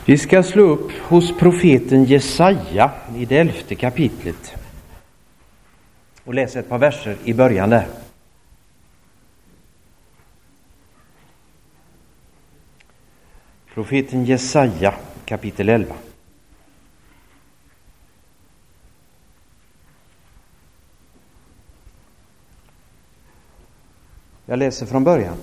Vi ska slå upp hos profeten Jesaja i det 11:e kapitlet och läsa ett par verser i början där. Profeten Jesaja, kapitel 11. Jag läser från början.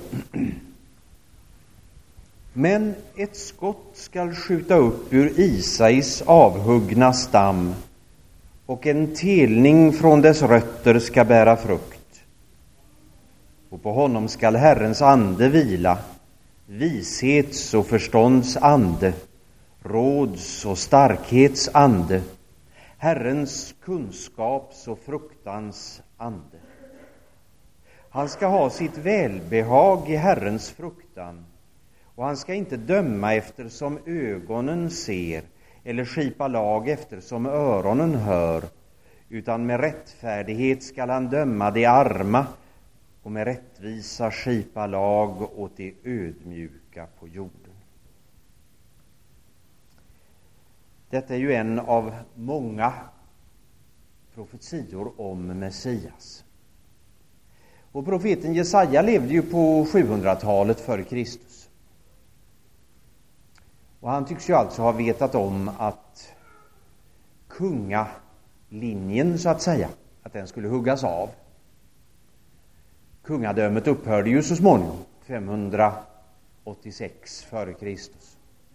Men ett skott skall skjuta upp ur Isais avhuggna stam, och en telning från dess rötter ska bära frukt. Och på honom skall Herrens ande vila, vishets och förstånds ande, råds och starkhets ande, Herrens kunskaps och fruktans ande. Han ska ha sitt välbehag i Herrens fruktan, och han ska inte döma eftersom ögonen ser eller skipa lag eftersom öronen hör, utan med rättfärdighet skall han döma de arma och med rättvisa skipa lag åt de ödmjuka på jorden. Detta är ju en av många profetior om Messias. Och profeten Jesaja levde ju på 700-talet före Kristus. Och han tycks ju alltså ha vetat om att kungalinjen, så att säga, att den skulle huggas av. Kungadömet upphörde ju så småningom, 586 före Kristus.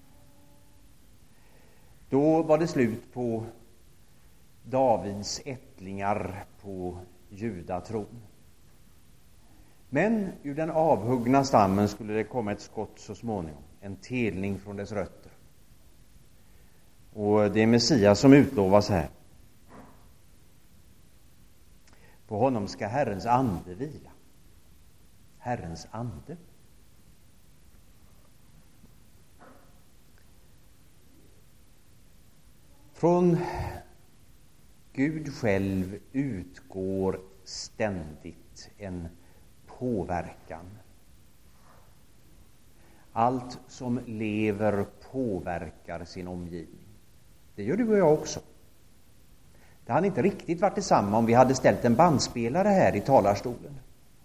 Då var det slut på Davids ättlingar på judatron. Men ur den avhuggna stammen skulle det komma ett skott så småningom, en telning från dess rötter. Och det är Messias som utlovas här. På honom ska Herrens ande vila. Herrens ande. Från Gud själv utgår ständigt en påverkan. Allt som lever påverkar sin omgivning. Det gör du och jag också. Det hade inte riktigt varit detsamma om vi hade ställt en bandspelare här i talarstolen.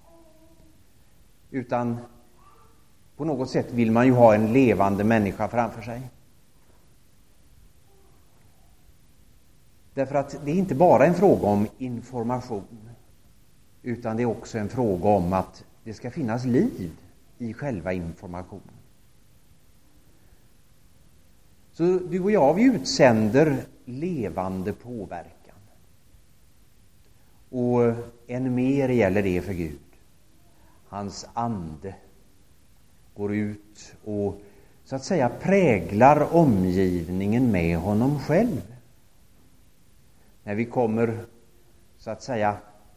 Utan på något sätt vill man ju ha en levande människa framför sig. Därför att det är inte bara en fråga om information, utan det är också en fråga om att det ska finnas liv i själva informationen. Så du och jag, vi utsänder levande påverkan. Och än mer gäller det för Gud. Hans ande går ut och så att säga präglar omgivningen med honom själv. När vi kommer så att säga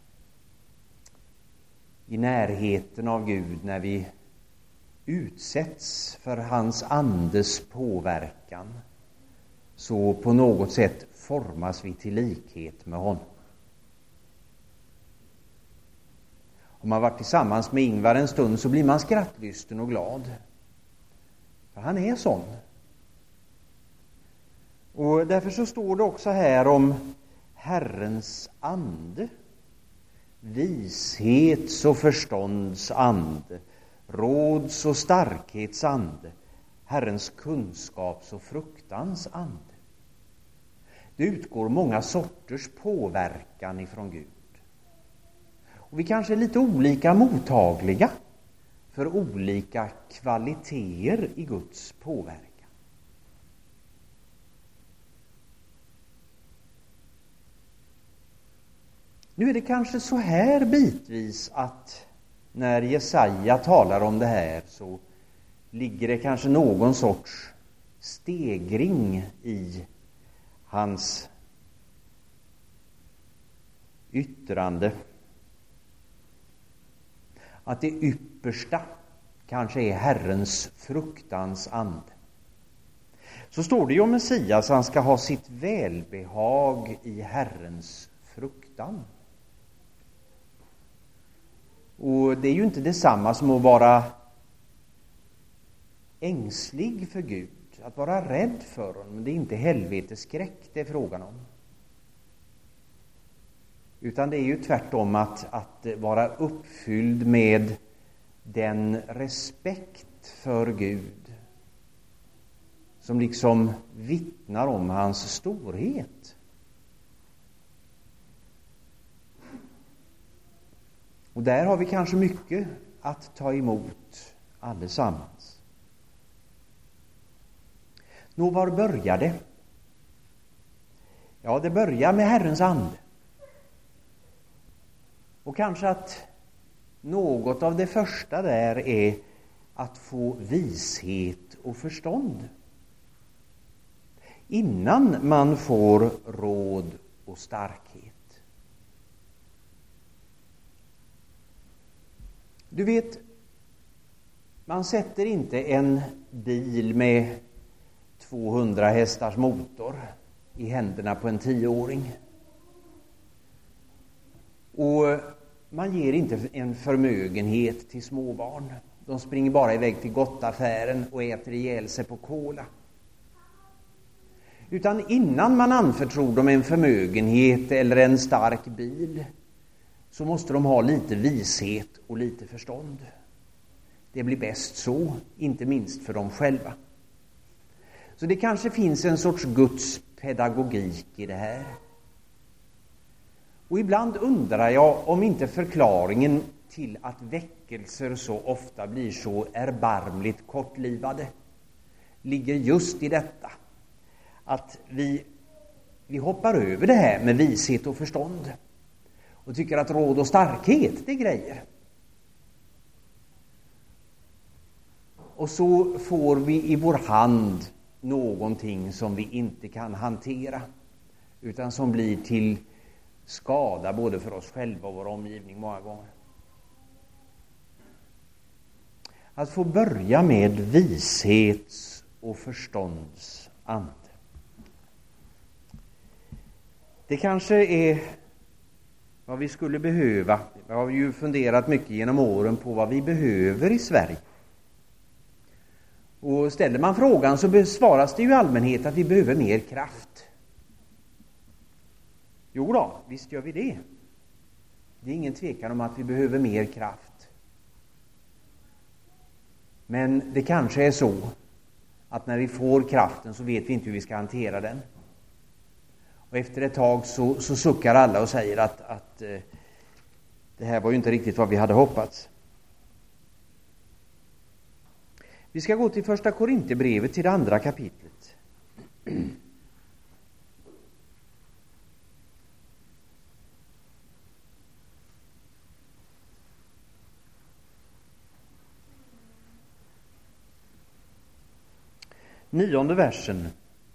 i närheten av Gud, när vi utsätts för hans andes påverkan, så på något sätt formas vi till likhet med honom. Om man varit tillsammans med Ingvar en stund så blir man skrattlysten och glad. För han är sån. Och därför så står det också här om Herrens ande. Vishets och förstånds ande, råds och starkhets ande, Herrens kunskaps och fruktans ande. Det utgår många sorters påverkan ifrån Gud. Och vi kanske är lite olika mottagliga för olika kvaliteter i Guds påverkan. Nu är det kanske så här bitvis att när Jesaja talar om det här så ligger det kanske någon sorts stegring i hans yttrande. Att det yppersta kanske är Herrens fruktans ande. Så står det ju om Messias, han ska ha sitt välbehag i Herrens fruktan. Och det är ju inte detsamma som att vara ängslig för Gud att vara rädd för honom. Det är inte helveteskräck det är frågan om. Utan det är ju tvärtom att vara uppfylld med den respekt för Gud som liksom vittnar om hans storhet. Och där har vi kanske mycket att ta emot allesammans. Nå, var börjar det? Ja, det börjar med Herrens ande. Och kanske att något av det första där är att få vishet och förstånd. Innan man får råd och starkhet. Du vet, man sätter inte en bil med 200 hästars motor i händerna på en 10-åring. Och man ger inte en förmögenhet till småbarn. De springer bara iväg till gottaffären och äter ihjäl sig på cola. Utan innan man anförtror dem en förmögenhet eller en stark bil, så måste de ha lite vishet och lite förstånd. Det blir bäst så, inte minst för dem själva. Så det kanske finns en sorts Guds pedagogik i det här. Och ibland undrar jag om inte förklaringen till att väckelser så ofta blir så erbarmligt kortlivade ligger just i detta. Att vi hoppar över det här med vishet och förstånd och tycker att råd och starkhet, det är grejer. Och så får vi i vår hand någonting som vi inte kan hantera, utan som blir till skada både för oss själva och vår omgivning många gånger. Att få börja med vishets och förstånds ande. Det kanske är vad vi skulle behöva. Vi har ju funderat mycket genom åren på vad vi behöver i Sverige. Och ställer man frågan så besvaras det ju i allmänhet att vi behöver mer kraft. Jo då, visst gör vi det. Det är ingen tvekan om att vi behöver mer kraft. Men det kanske är så att när vi får kraften så vet vi inte hur vi ska hantera den. Och efter ett tag så suckar alla och säger att det här var ju inte riktigt vad vi hade hoppats. Vi ska gå till första Korinthierbrevet, till det 2:a kapitlet. Nionde versen.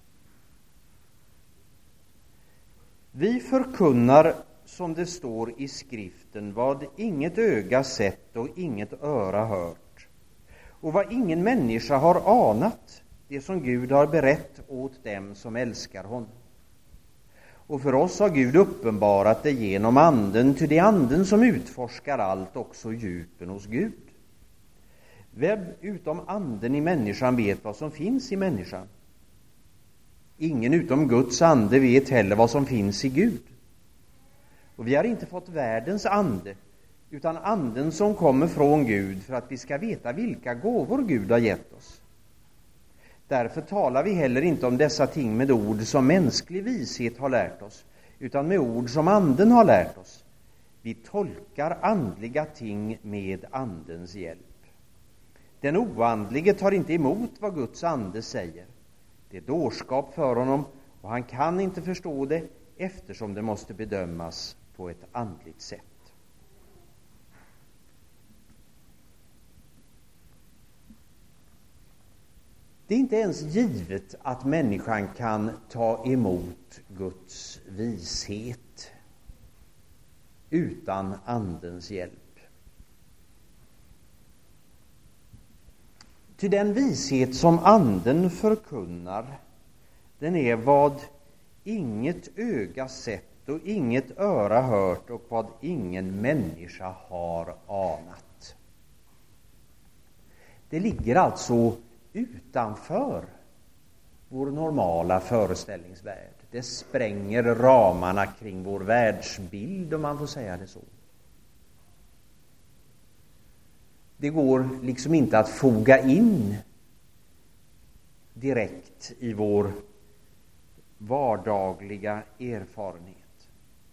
Vi förkunnar, som det står i skriften, vad inget öga sett och inget öra hört, och vad ingen människa har anat, det som Gud har berett åt dem som älskar honom. Och för oss har Gud uppenbarat det genom anden, ty det är anden som utforskar allt, också djupen hos Gud. Vem utom anden i människan vet vad som finns i människan? Ingen utom Guds ande vet heller vad som finns i Gud. Och vi har inte fått världens ande, utan anden som kommer från Gud, för att vi ska veta vilka gåvor Gud har gett oss. Därför talar vi heller inte om dessa ting med ord som mänsklig vishet har lärt oss, utan med ord som anden har lärt oss. Vi tolkar andliga ting med andens hjälp. Den oandlige tar inte emot vad Guds ande säger. Det är dårskap för honom, och han kan inte förstå det, eftersom det måste bedömas på ett andligt sätt. Det är inte ens givet att människan kan ta emot Guds vishet utan andens hjälp. Till den vishet som anden förkunnar, den är vad inget öga sett och inget öra hört och vad ingen människa har anat. Det ligger alltså utanför vår normala föreställningsvärld. Det spränger ramarna kring vår världsbild, om man får säga det så. Det går liksom inte att foga in direkt i vår vardagliga erfarenhet.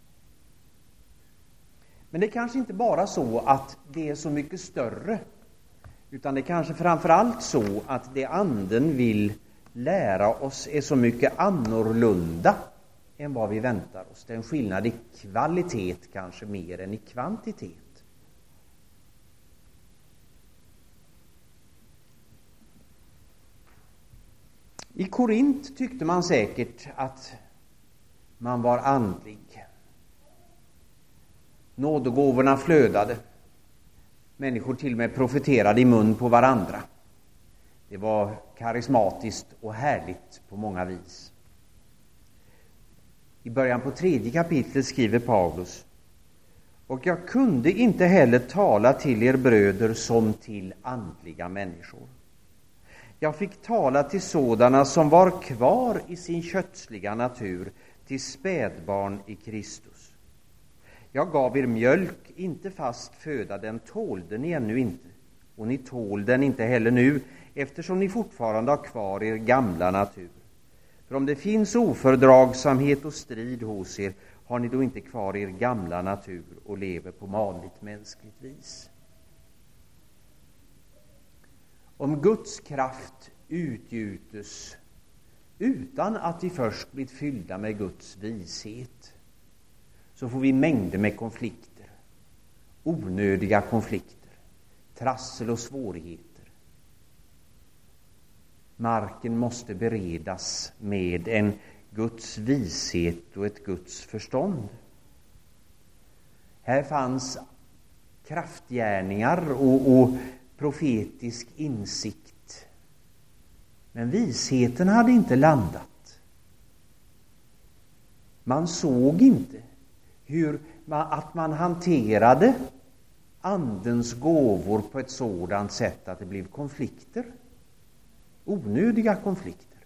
Men det är kanske inte bara så att det är så mycket större, utan det är kanske framförallt så att det Anden vill lära oss är så mycket annorlunda än vad vi väntar oss. Det är en skillnad i kvalitet kanske mer än i kvantitet. I Korint tyckte man säkert att man var andlig. Nådegåvorna flödade. Människor till och med profeterade i mun på varandra. Det var karismatiskt och härligt på många vis. I början på 3:e kapitlet skriver Paulus: och jag kunde inte heller tala till er bröder som till andliga människor. Jag fick tala till sådana som var kvar i sin kötsliga natur, till spädbarn i Kristus. Jag gav er mjölk, inte fast föda, den tålde ni ännu inte, och ni tål den inte heller nu, eftersom ni fortfarande har kvar er gamla natur. För om det finns ofördragsamhet och strid hos er, har ni då inte kvar er gamla natur och lever på vanligt mänskligt vis. Om Guds kraft utgjutes utan att vi först blir fyllda med Guds vishet, så får vi mängder med konflikter, onödiga konflikter, trassel och svårigheter. Marken måste beredas med en Guds vishet och ett Guds förstånd. Här fanns kraftgärningar och profetisk insikt. Men visheten hade inte landat. Man såg inte att man hanterade Andens gåvor på ett sådant sätt att det blev konflikter. Onödiga konflikter.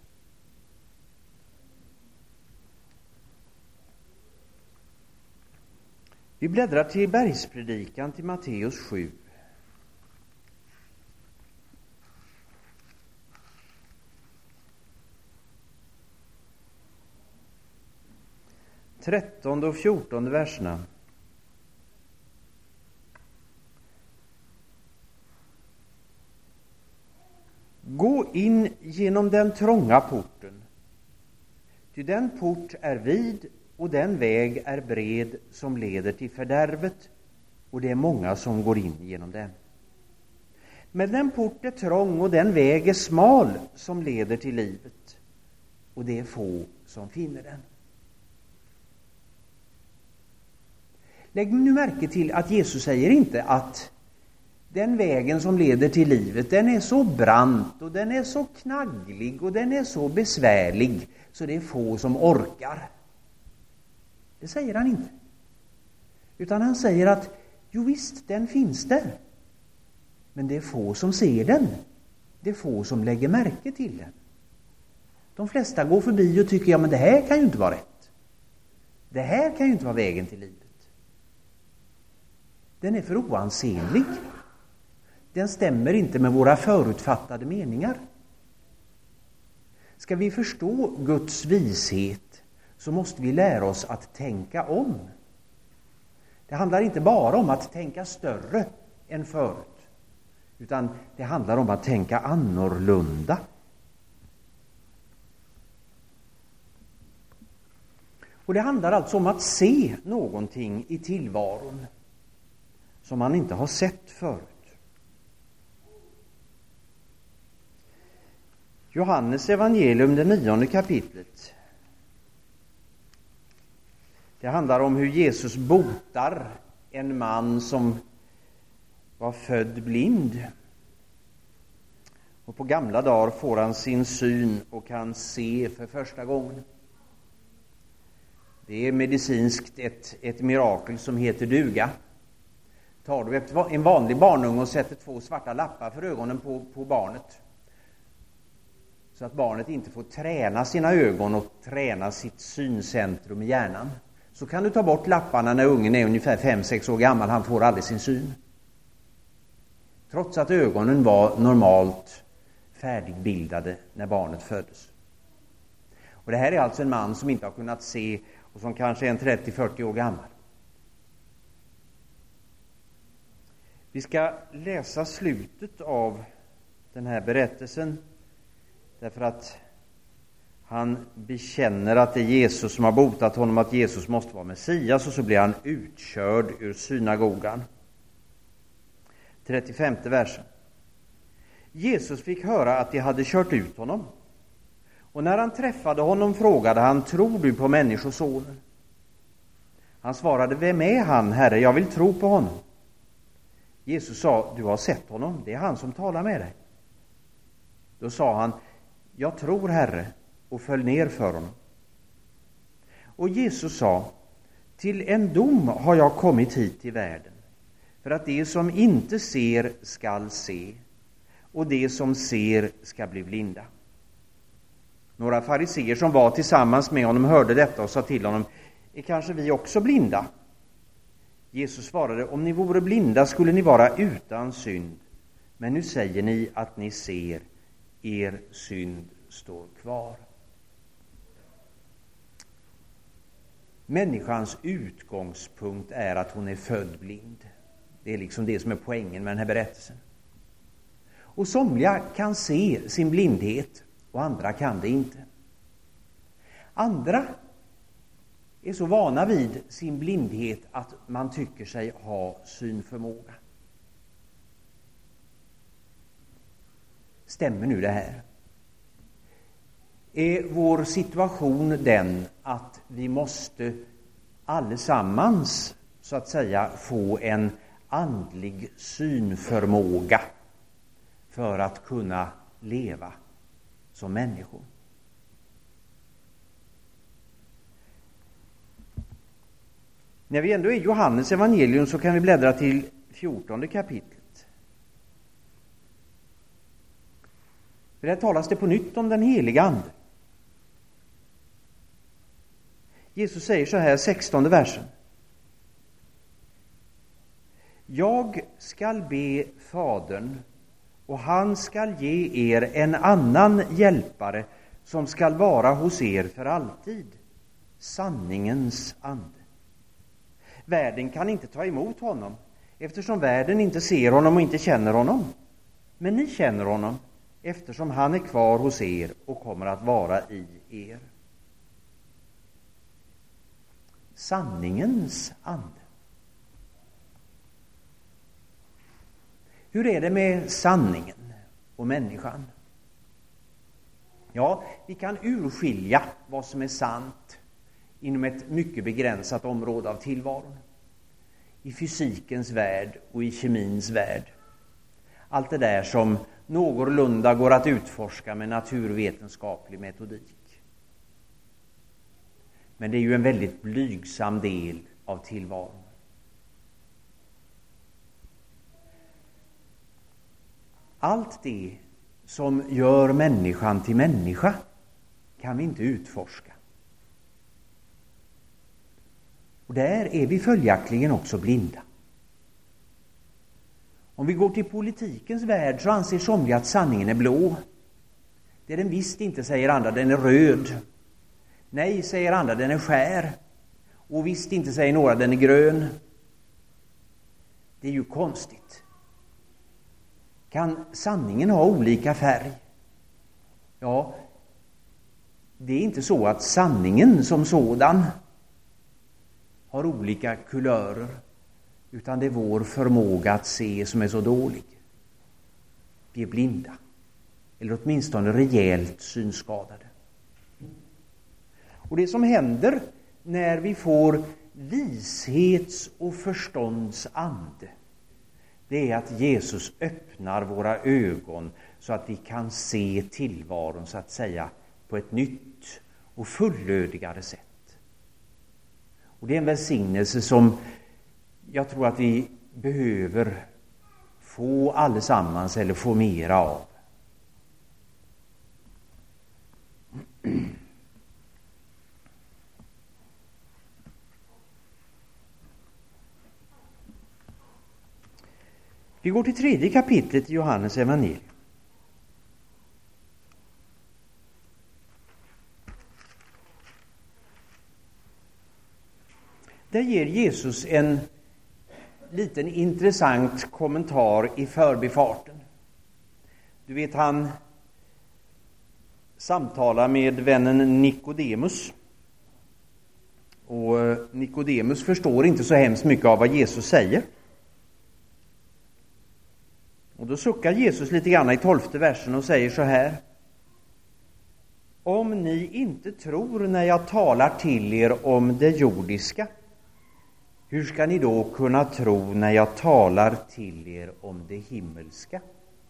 Vi bläddrar till bergspredikan till Matteus 7. Trettonde och 14:e verserna. Gå in genom den trånga porten, ty den port är vid och den väg är bred som leder till fördärvet, och det är många som går in genom den. Men den port är trång och den väg är smal som leder till livet, och det är få som finner den. Lägg nu märke till att Jesus säger inte att den vägen som leder till livet, den är så brant och den är så knagglig och den är så besvärlig så det är få som orkar. Det säger han inte. Utan han säger att jo visst, den finns där. Men det är få som ser den. Det är få som lägger märke till den. De flesta går förbi och tycker, ja men det här kan ju inte vara rätt. Det här kan ju inte vara vägen till livet. Den är för oansenlig. Den stämmer inte med våra förutfattade meningar. Ska vi förstå Guds vishet så måste vi lära oss att tänka om. Det handlar inte bara om att tänka större än förut, utan det handlar om att tänka annorlunda. Och det handlar alltså om att se någonting i tillvaron som man inte har sett förut. Johannes evangelium, det 9:e kapitlet. Det handlar om hur Jesus botar en man som var född blind. Och på gamla dagar får han sin syn och kan se för första gången. Det är medicinskt ett mirakel som heter duga. Tar du en vanlig barnunge och sätter 2 svarta lappar för ögonen på barnet, så att barnet inte får träna sina ögon och träna sitt syncentrum i hjärnan. Så kan du ta bort lapparna när ungen är ungefär 5-6 år gammal. Han får aldrig sin syn. Trots att ögonen var normalt färdigbildade när barnet föddes. Och det här är alltså en man som inte har kunnat se och som kanske är en 30-40 år gammal. Vi ska läsa slutet av den här berättelsen därför att han bekänner att det är Jesus som har botat honom, att Jesus måste vara Messias, och så blir han utkörd ur synagogan. 35 versen. Jesus fick höra att de hade kört ut honom. Och när han träffade honom frågade han: tror du på Människosonen? Han svarade: vem är han, Herre? Jag vill tro på honom. Jesus sa: du har sett honom, det är han som talar med dig. Då sa han: jag tror, Herre, och föll ner för honom. Och Jesus sa: till en dom har jag kommit hit till världen, för att det som inte ser skall se, och det som ser ska bli blinda. Några fariseer som var tillsammans med honom hörde detta och sa till honom: är kanske vi också blinda? Jesus svarade: om ni vore blinda skulle ni vara utan synd, men nu säger ni att ni ser, er synd står kvar. Människans utgångspunkt är att hon är född blind. Det är liksom det som är poängen med den här berättelsen. Och somliga kan se sin blindhet och andra kan det inte. Andra är så vana vid sin blindhet att man tycker sig ha synförmåga. Stämmer nu det här? Är vår situation den att vi måste allesammans så att säga få en andlig synförmåga för att kunna leva som människor? När vi ändå är i Johannes evangelium så kan vi bläddra till 14:e kapitlet. För där talas det på nytt om den heliga ande. Jesus säger så här, 16:e versen. Jag skall be Fadern, och han skall ge er en annan hjälpare som skall vara hos er för alltid, sanningens ande. Världen kan inte ta emot honom, eftersom världen inte ser honom och inte känner honom. Men ni känner honom, eftersom han är kvar hos er och kommer att vara i er. Sanningens ande. Hur är det med sanningen och människan? Ja, vi kan urskilja vad som är sant inom ett mycket begränsat område av tillvaron. I fysikens värld och i kemins värld. Allt det där som någorlunda går att utforska med naturvetenskaplig metodik. Men det är ju en väldigt blygsam del av tillvaron. Allt det som gör människan till människa kan vi inte utforska. Och där är vi följaktligen också blinda. Om vi går till politikens värld så anser somliga att sanningen är blå. Det är den visst inte, säger andra, den är röd. Nej, säger andra, den är skär. Och visst inte, säger några, den är grön. Det är ju konstigt. Kan sanningen ha olika färg? Ja, det är inte så att sanningen som sådan har olika kulörer, utan det är vår förmåga att se som är så dålig. Vi är blinda, eller åtminstone rejält synskadade. Och det som händer när vi får vishets- och förstånds ande, det är att Jesus öppnar våra ögon så att vi kan se tillvaron så att säga på ett nytt och fullödigare sätt. Och det är en välsignelse som jag tror att vi behöver få allesammans eller få mera av. Vi går till 3:e kapitlet i Johannes evangelium. Där ger Jesus en liten intressant kommentar i förbifarten. Du vet, han samtalar med vännen Nikodemus. Och Nikodemus förstår inte så hemskt mycket av vad Jesus säger. Och då suckar Jesus lite grann i 12:e versen och säger så här: om ni inte tror när jag talar till er om det jordiska, hur ska ni då kunna tro när jag talar till er om det himmelska?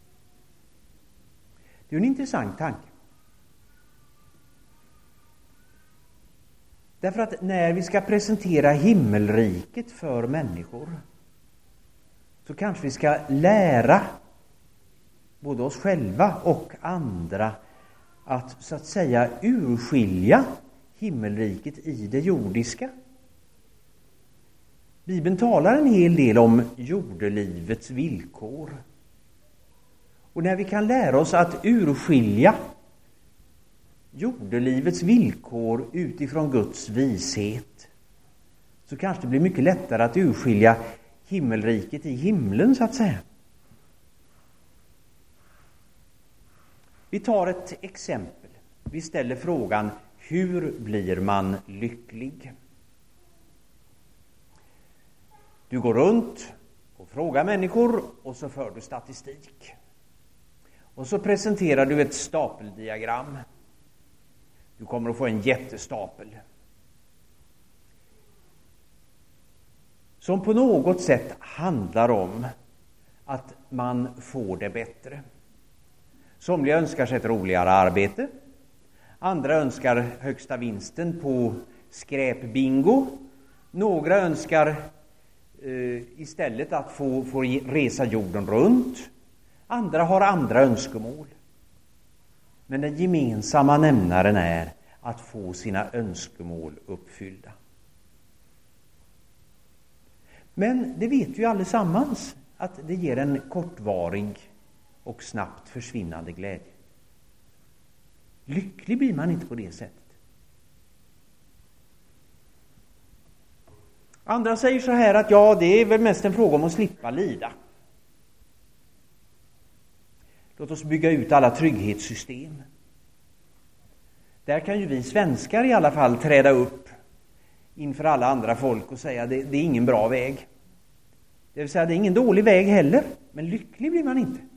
Det är en intressant tanke. Därför att när vi ska presentera himmelriket för människor, så kanske vi ska lära både oss själva och andra att så att säga urskilja himmelriket i det jordiska. Bibeln talar en hel del om jordelivets villkor. Och när vi kan lära oss att urskilja jordelivets villkor utifrån Guds vishet, så kanske det blir mycket lättare att urskilja himmelriket i himlen, så att säga. Vi tar ett exempel. Vi ställer frågan: hur blir man lycklig? Du går runt och frågar människor, och så för du statistik. Och så presenterar du ett stapeldiagram. Du kommer att få en jättestapel som på något sätt handlar om att man får det bättre. Somliga önskar sig ett roligare arbete. Andra önskar högsta vinsten på skräpbingo. Några önskar istället att få resa jorden runt. Andra har andra önskemål. Men den gemensamma nämnaren är att få sina önskemål uppfyllda. Men det vet vi allesammans att det ger en kortvarig och snabbt försvinnande glädje. Lycklig blir man inte på det sättet. Andra säger så här att ja, det är väl mest en fråga om att slippa lida. Låt oss bygga ut alla trygghetssystem. Där kan ju vi svenskar i alla fall träda upp inför alla andra folk och säga det är ingen bra väg. Det vill säga, det är ingen dålig väg heller, men lycklig blir man inte.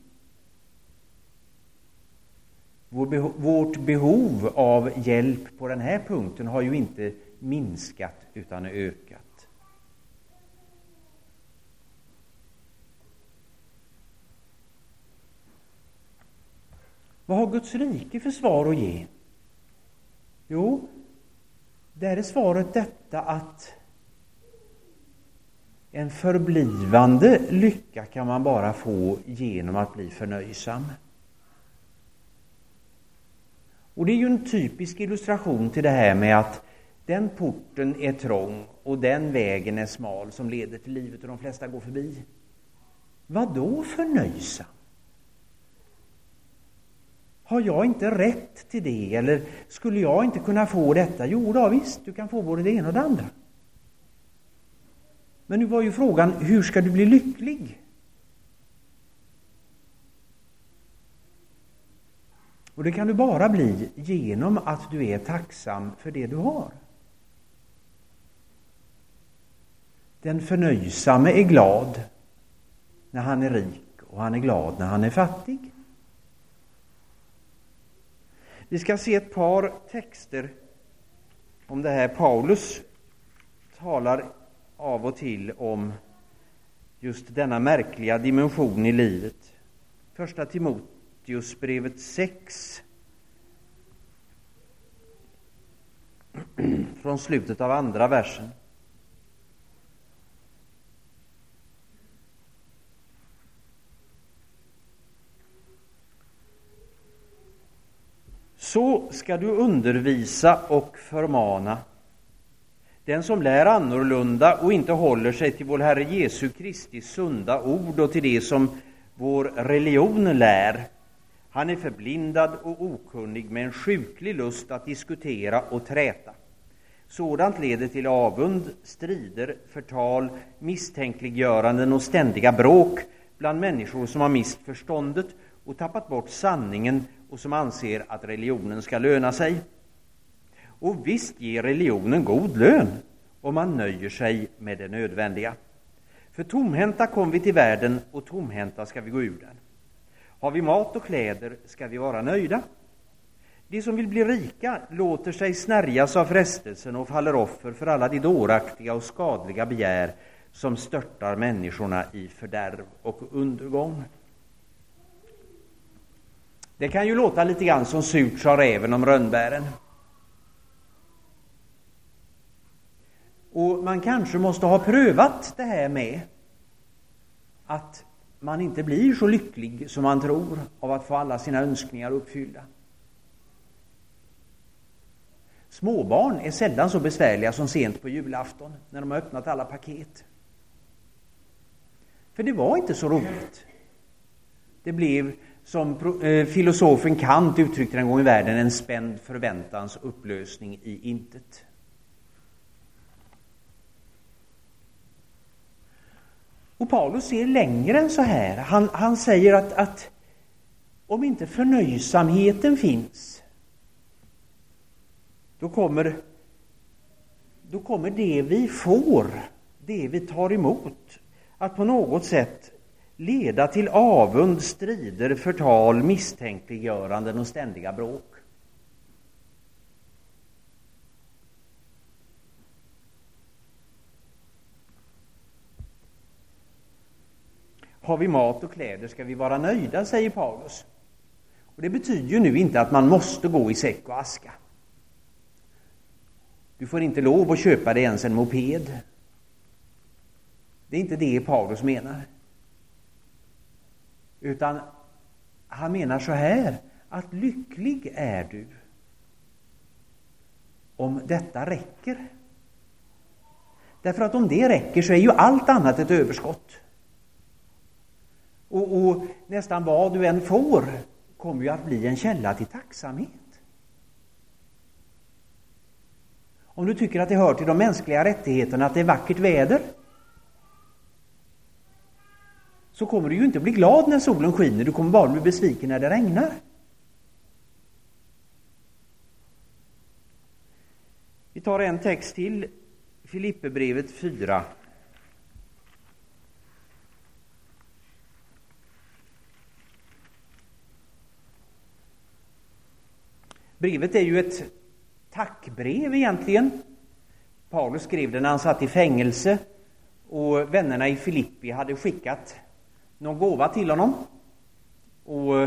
Vårt behov av hjälp på den här punkten har ju inte minskat utan ökat. Vad har Guds rike för svar att ge? Jo, där är svaret detta att en förblivande lycka kan man bara få genom att bli förnöjsam. Och det är ju en typisk illustration till det här med att den porten är trång och den vägen är smal som leder till livet och de flesta går förbi. Vad då förnöjsam? Har jag inte rätt till det? Eller skulle jag inte kunna få detta? Jo då, visst, du kan få både det ena och det andra. Men nu var ju frågan, hur ska du bli lycklig? Och det kan du bara bli genom att du är tacksam för det du har. Den förnöjsamme är glad när han är rik och han är glad när han är fattig. Vi ska se ett par texter om det här. Paulus talar av och till om just denna märkliga dimension i livet. Första Timoteusbrevet 6 från slutet av andra versen. Så ska du undervisa och förmana. Den som lär annorlunda och inte håller sig till vår Herre Jesu Kristi sunda ord och till det som vår religion lär, han är förblindad och okunnig med en sjuklig lust att diskutera och träta. Sådant leder till avund, strider, förtal, misstänkliggöranden och ständiga bråk bland människor som har mist förståndet och tappat bort sanningen och som anser att religionen ska löna sig. Och visst ger religionen god lön om man nöjer sig med det nödvändiga. För tomhänta kom vi till världen och tomhänta ska vi gå ur den. Har vi mat och kläder ska vi vara nöjda. De som vill bli rika låter sig snärjas av frestelsen och faller offer för alla de dåraktiga och skadliga begär som störtar människorna i fördärv och undergång. Det kan ju låta lite grann som surt sa räven om rönnbären. Och man kanske måste ha prövat det här med att man inte blir så lycklig som man tror av att få alla sina önskningar uppfyllda. Småbarn är sällan så besvärliga som sent på julafton när de har öppnat alla paket. För det var inte så roligt. Det blev, som filosofen Kant uttryckte en gång i världen, en spänd förväntans upplösning i intet. Och Paulus ser längre än så här. Han säger att om inte förnöjsamheten finns, då kommer det vi får, det vi tar emot, att på något sätt leda till avund, strider, förtal, misstänkliggöranden och ständiga bråk. Har vi mat och kläder ska vi vara nöjda, säger Paulus. Och det betyder ju nu inte att man måste gå i säck och aska. Du får inte lov att köpa dig ens en moped. Det är inte det Paulus menar. Utan han menar så här, att lycklig är du om detta räcker. Därför att om det räcker så är ju allt annat ett överskott. Och nästan vad du än får kommer ju att bli en källa till tacksamhet. Om du tycker att det hör till de mänskliga rättigheterna att det är vackert väder, så kommer du ju inte bli glad när solen skiner. Du kommer bara bli besviken när det regnar. Vi tar en text till, Filipperbrevet 4. Brevet är ju ett tackbrev egentligen. Paulus skrev det när han satt i fängelse och vännerna i Filippi hade skickat någon gåva till honom. Och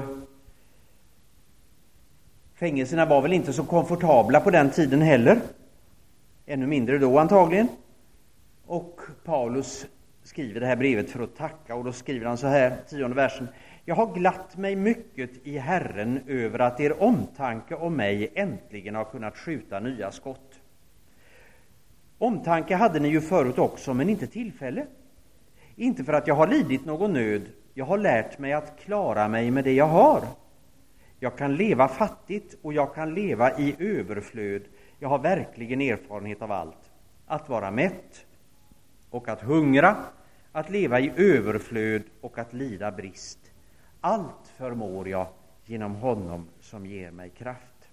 fängelserna var väl inte så komfortabla på den tiden heller. Ännu mindre då antagligen. Och Paulus skriver det här brevet för att tacka, och då skriver han så här, 10:e versen. Jag har glatt mig mycket i Herren över att er omtanke om mig äntligen har kunnat skjuta nya skott. Omtanke hade ni ju förut också, men inte tillfälle. Inte för att jag har lidit någon nöd. Jag har lärt mig att klara mig med det jag har. Jag kan leva fattigt och jag kan leva i överflöd. Jag har verkligen erfarenhet av allt. Att vara mätt och att hungra, att leva i överflöd och att lida brist. Allt förmår jag genom honom som ger mig kraft.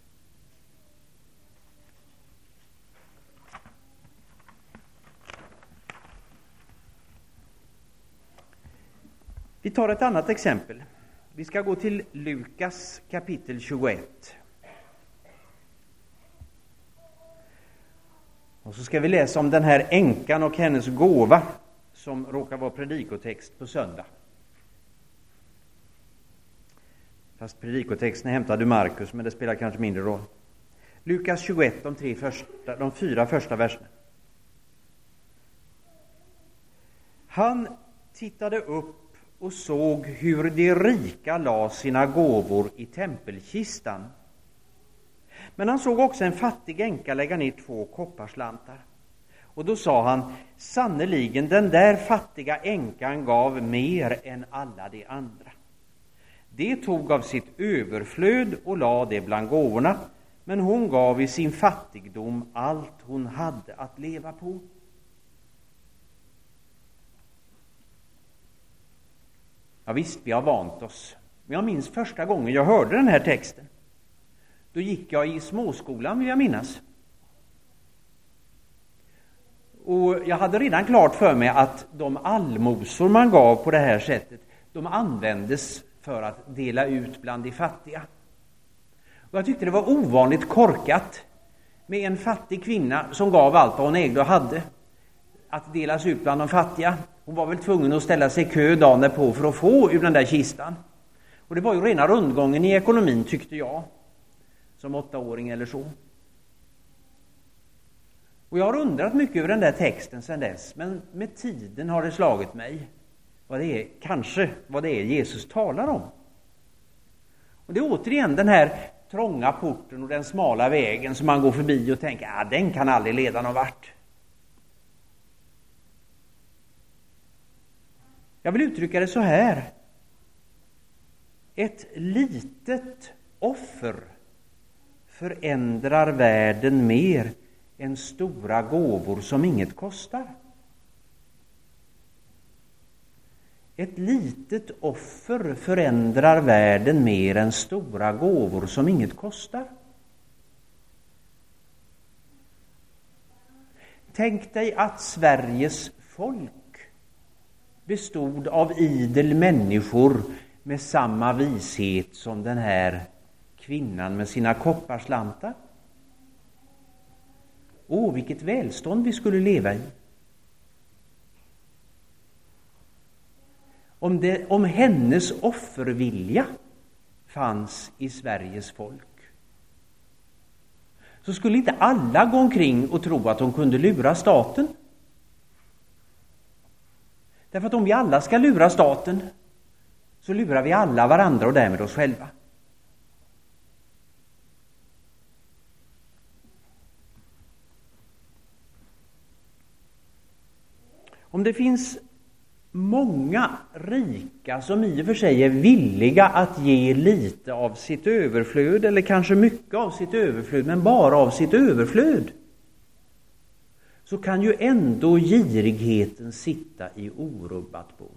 Vi tar ett annat exempel. Vi ska gå till Lukas kapitel 21. Och så ska vi läsa om den här änkan och hennes gåva som råkar vara predikotext på söndag. Fast predikotexten är hämtad ur Markus, men det spelar kanske mindre roll. Lukas 21, de 4 första verserna. Han tittade upp och såg hur de rika la sina gåvor i tempelkistan. Men han såg också en fattig änka lägga ner 2 kopparslantar. Och då sa han: sannoliken, den där fattiga änkan gav mer än alla de andra. Det tog av sitt överflöd och la det bland gåvorna, men hon gav i sin fattigdom allt hon hade att leva på. Ja visst, vi har vant oss. Men jag minns första gången jag hörde den här texten. Då gick jag i småskolan, vill jag minnas. Och jag hade redan klart för mig att de allmosor man gav på det här sättet, de användes för att dela ut bland de fattiga. Och jag tyckte det var ovanligt korkat med en fattig kvinna som gav allt vad hon ägde och hade att delas ut bland de fattiga. Hon var väl tvungen att ställa sig i kö dagen därpå för att få ur den där kistan. Och det var ju rena rundgången i ekonomin, tyckte jag, som 8-åring eller så. Och jag har undrat mycket över den där texten sedan dess, men med tiden har det slagit mig vad det är Jesus talar om. Och det är återigen den här trånga porten och den smala vägen som man går förbi och tänker, den kan aldrig leda någon vart. Jag vill uttrycka det så här: ett litet offer förändrar världen mer än stora gåvor som inget kostar. Ett litet offer förändrar världen mer än stora gåvor som inget kostar. Tänk dig att Sveriges folk bestod av idel människor med samma vishet som den här kvinnan med sina kopparslantar. Vilket välstånd vi skulle leva i. Om hennes offervilja fanns i Sveriges folk, så skulle inte alla gå omkring och tro att de kunde lura staten. Därför att om vi alla ska lura staten, så lurar vi alla varandra och därmed oss själva. Om det finns många rika som i och för sig är villiga att ge lite av sitt överflöd, eller kanske mycket av sitt överflöd, men bara av sitt överflöd, så kan ju ändå girigheten sitta i orubbat bo.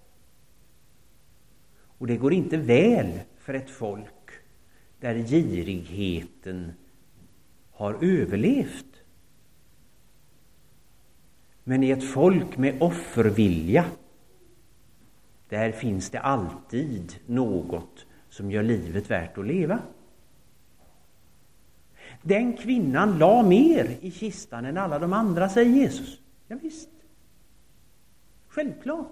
Och det går inte väl för ett folk där girigheten har överlevt. Men i ett folk med offervilja, där finns det alltid något som gör livet värt att leva. Den kvinnan la mer i kistan än alla de andra, säger Jesus. Ja, visst. Självklart.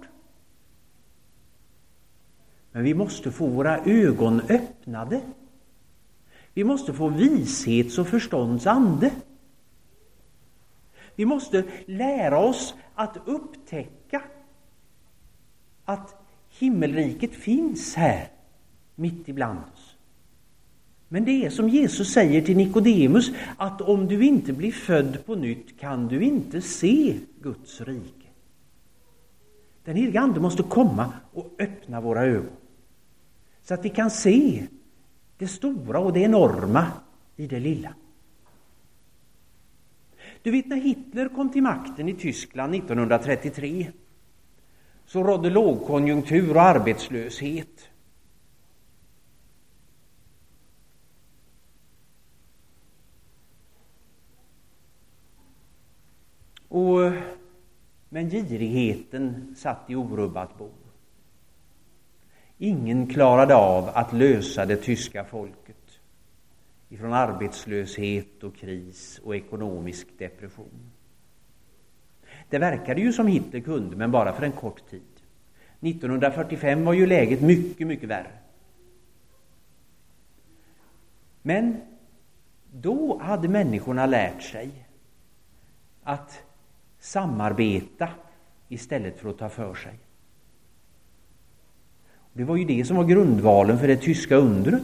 Men vi måste få våra ögon öppnade. Vi måste få vishets- och förstånds ande. Vi måste lära oss att upptäcka att himmelriket finns här mitt ibland oss. Men det är som Jesus säger till Nikodemus, att om du inte blir född på nytt kan du inte se Guds rike. Den helige Ande måste komma och öppna våra ögon, så att vi kan se det stora och det enorma i det lilla. Du vet, när Hitler kom till makten i Tyskland 1933, så rådde lågkonjunktur och arbetslöshet. Men girigheten satt i orubbat bo. Ingen klarade av att lösa det tyska folket ifrån arbetslöshet och kris och ekonomisk depression. Det verkade ju som Hitler kunde, men bara för en kort tid. 1945 var ju läget mycket, mycket värre. Men då hade människorna lärt sig att samarbeta istället för att ta för sig. Det var ju det som var grundvalen för det tyska undret.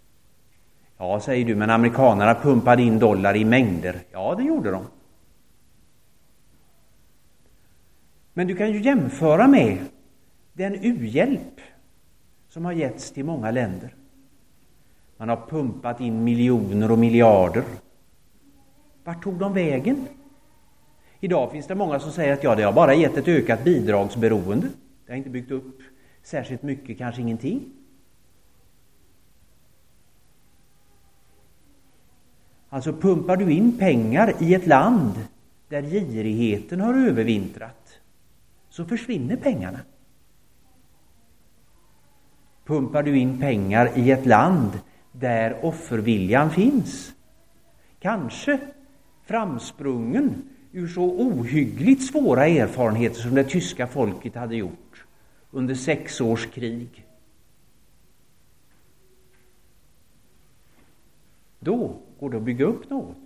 Ja, säger du, men amerikanerna pumpade in dollar i mängder. Ja, det gjorde de. Men du kan ju jämföra med den u-hjälp som har getts till många länder. Man har pumpat in miljoner och miljarder. Vart tog de vägen? Idag finns det många som säger att det har bara gett ett ökat bidragsberoende. Det har inte byggt upp särskilt mycket, kanske ingenting. Alltså pumpar du in pengar i ett land där girigheten har övervintrat, så försvinner pengarna. Pumpar du in pengar i ett land där offerviljan finns, kanske framsprungen ur så ohyggligt svåra erfarenheter som det tyska folket hade gjort under 6 års krig, då går det att bygga upp något.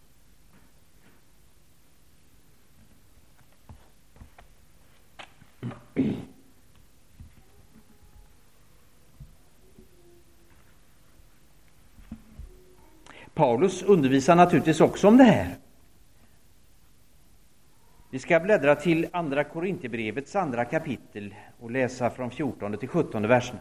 Paulus undervisar naturligtvis också om det här. Vi ska bläddra till andra Korinthierbrevets 2 kapitel och läsa från 14 till 17 versen.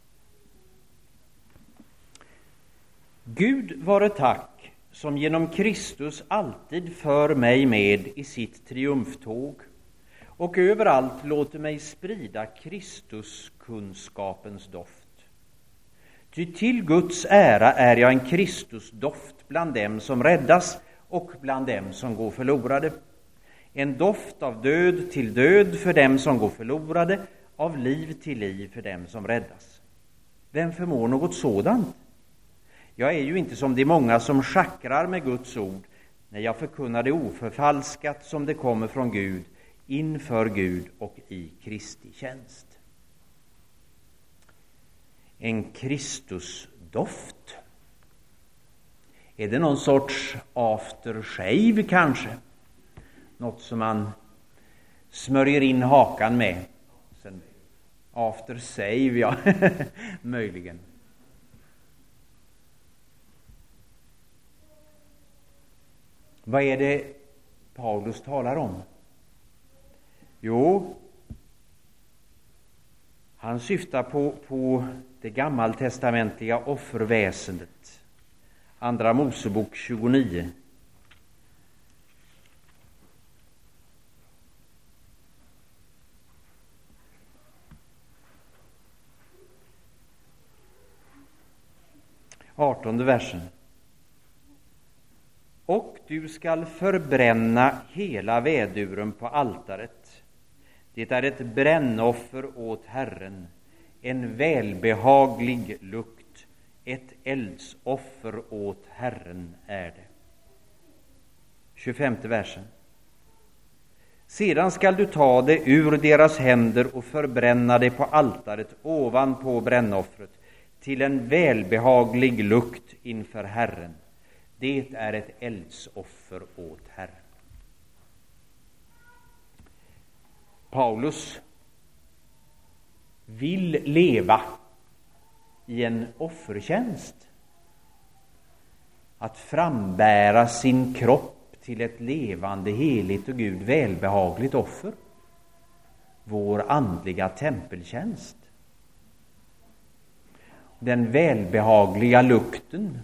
Gud vare tack, som genom Kristus alltid för mig med i sitt triumftåg och överallt låter mig sprida Kristus kunskapens doft. Ty till Guds ära är jag en Kristusdoft bland dem som räddas och bland dem som går förlorade. En doft av död till död för dem som går förlorade, av liv till liv för dem som räddas. Vem förmår något sådant? Jag är ju inte som de många som schackrar med Guds ord, när jag förkunnar det oförfalskat som det kommer från Gud, inför Gud och i Kristi tjänst. En Kristusdoft. Är det någon sorts aftershave kanske? Något som man smörjer in hakan med. Sen aftersave, ja, möjligen. Vad är det Paulus talar om? Jo, han syftar på det gammaltestamentliga offerväsendet. Andra Mosebok 29. Artonde versen. Och du skall förbränna hela väduren på altaret. Det är ett brännoffer åt Herren, en välbehaglig lukt, ett eldsoffer åt Herren är det. 25 versen. Sedan skall du ta det ur deras händer och förbränna det på altaret ovanpå brännoffret till en välbehaglig lukt inför Herren. Det är ett eldsoffer åt Herren. Paulus vill leva i en offertjänst. Att frambära sin kropp till ett levande, heligt och Gud välbehagligt offer. Vår andliga tempeltjänst. Den välbehagliga lukten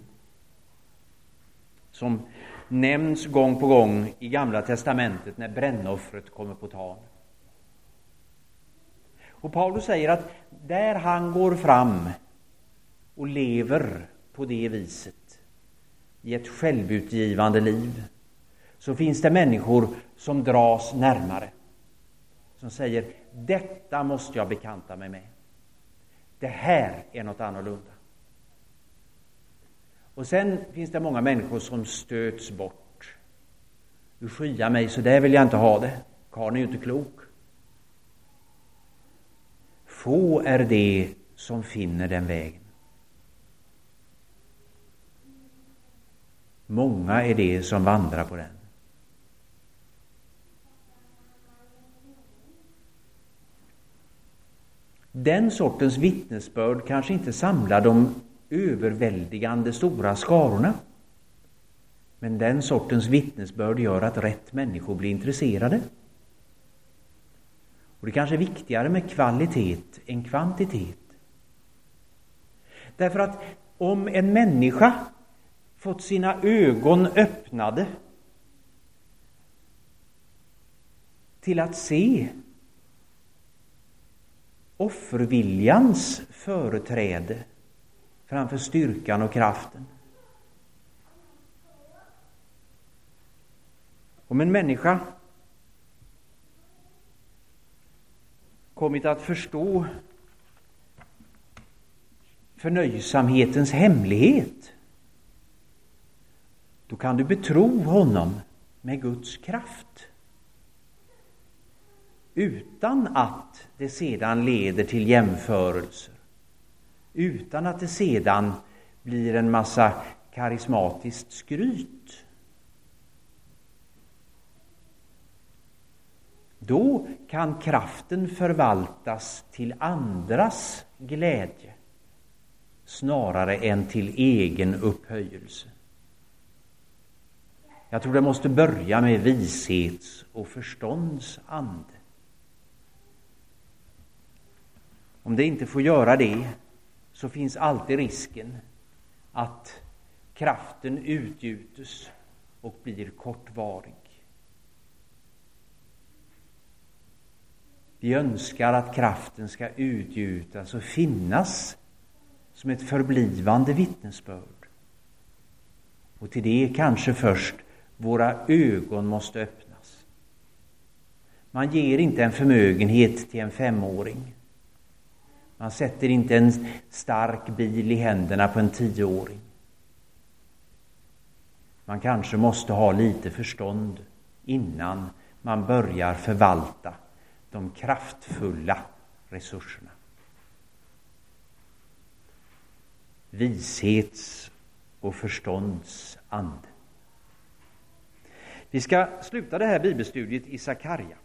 som nämns gång på gång i Gamla testamentet när brännoffret kommer på tal. Och Paulus säger att där han går fram och lever på det viset i ett självutgivande liv, så finns det människor som dras närmare. Som säger, detta måste jag bekanta mig med. Det här är något annorlunda. Och sen finns det många människor som stöts bort. Du skyar mig, så där vill jag inte ha det. Karln är ju inte klok. Få är det som finner den vägen. Många är det som vandrar på den. Den sortens vittnesbörd kanske inte samlar de överväldigande stora skarorna. Men den sortens vittnesbörd gör att rätt människor blir intresserade. Och det kanske är viktigare med kvalitet än kvantitet. Därför att om en människa fått sina ögon öppnade till att se offerviljans företräde framför styrkan och kraften. Om en människa kommit att förstå förnöjsamhetens hemlighet, då kan du betro honom med Guds kraft. Utan att det sedan leder till jämförelser. Utan att det sedan blir en massa karismatiskt skryt. Då kan kraften förvaltas till andras glädje snarare än till egen upphöjelse. Jag tror det måste börja med vishets och förstånds ande. Om det inte får göra det, så finns alltid risken att kraften utgjutes och blir kortvarig. Vi önskar att kraften ska utgjutas och finnas som ett förblivande vittnesbörd. Och till det kanske först våra ögon måste öppnas. Man ger inte en förmögenhet till en 5-åring. Man sätter inte en stark bil i händerna på en 10-åring. Man kanske måste ha lite förstånd innan man börjar förvalta de kraftfulla resurserna. Vishets och förstånds ande. Vi ska sluta det här bibelstudiet i Sakarja.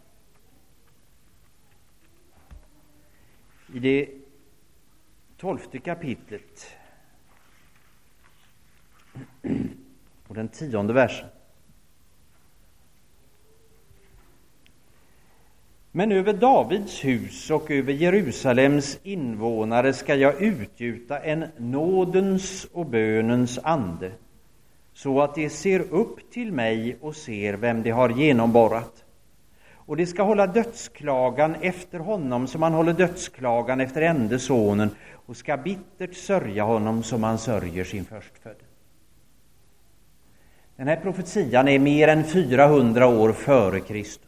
I det 12:e kapitlet och den 10:e versen. Men över Davids hus och över Jerusalems invånare ska jag utgjuta en nådens och bönens ande, så att de ser upp till mig och ser vem de har genomborrat. Och de ska hålla dödsklagan efter honom som man håller dödsklagan efter ende sonen, och ska bittert sörja honom som man sörjer sin förstfödde. Den här profetian är mer än 400 år före Kristus.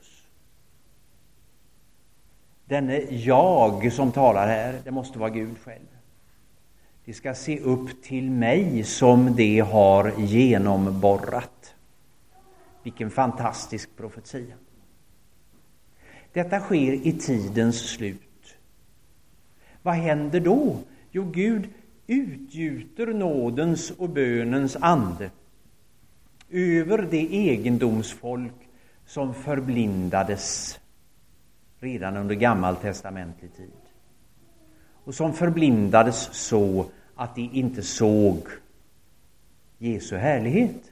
Denne jag som talar här, det måste vara Gud själv. De ska se upp till mig som de har genomborrat. Vilken fantastisk profetia. Detta sker i tidens slut. Vad händer då? Jo, Gud utgjuter nådens och bönens ande över det egendomsfolk som förblindades redan under gammaltestamentlig tid. Och som förblindades så att de inte såg Jesu härlighet.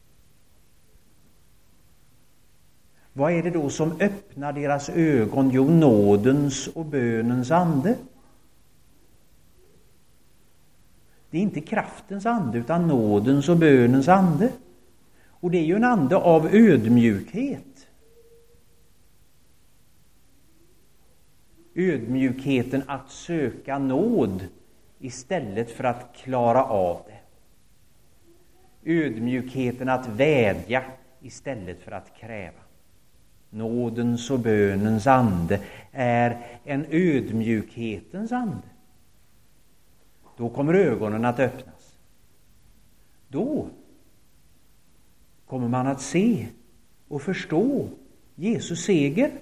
Vad är det då som öppnar deras ögon? Jo, nådens och bönens ande. Det är inte kraftens ande utan nådens och bönens ande. Och det är ju en ande av ödmjukhet. Ödmjukheten att söka nåd istället för att klara av det. Ödmjukheten att vädja istället för att kräva. Nådens och bönens ande är en ödmjukhetens ande. Då kommer ögonen att öppnas. Då kommer man att se och förstå Jesus seger.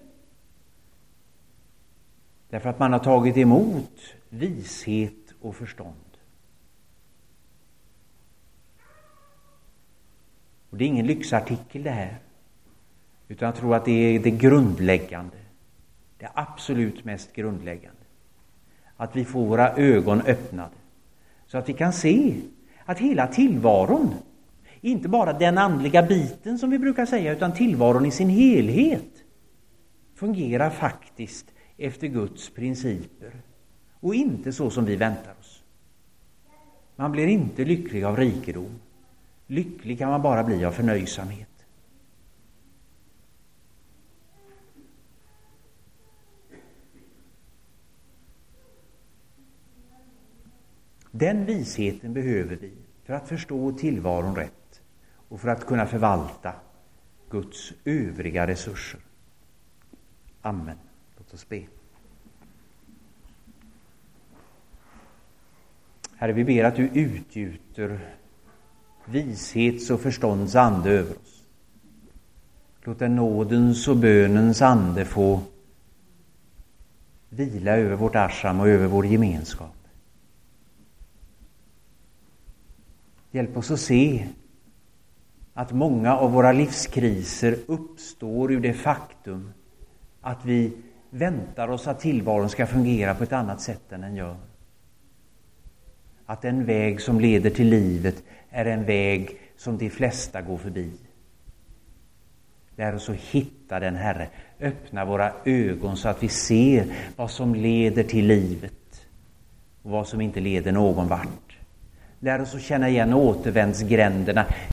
Därför att man har tagit emot vishet och förstånd. Och det är ingen lyxartikel det här. Utan jag tror att det är det grundläggande. Det absolut mest grundläggande. Att vi får våra ögon öppnade. Så att vi kan se att hela tillvaron, inte bara den andliga biten som vi brukar säga, utan tillvaron i sin helhet fungerar faktiskt efter Guds principer och inte så som vi väntar oss. Man blir inte lycklig av rikedom. Lycklig kan man bara bli av förnöjsamhet. Den visheten behöver vi för att förstå tillvaron rätt och för att kunna förvalta Guds övriga resurser. Amen. Låt oss be. Herre, vi ber att du utgjuter vishets och förstånds ande över oss. Låt den nådens och bönens ande få vila över vårt ashram och över vår gemenskap. Hjälp oss att se att många av våra livskriser uppstår ur det faktum att vi väntar oss att tillvaron ska fungera på ett annat sätt än den gör. Att den väg som leder till livet är en väg som de flesta går förbi. Lär oss att hitta den, Herre. Öppna våra ögon så att vi ser vad som leder till livet och vad som inte leder någon vart. Lär oss att känna igen återvändsgränderna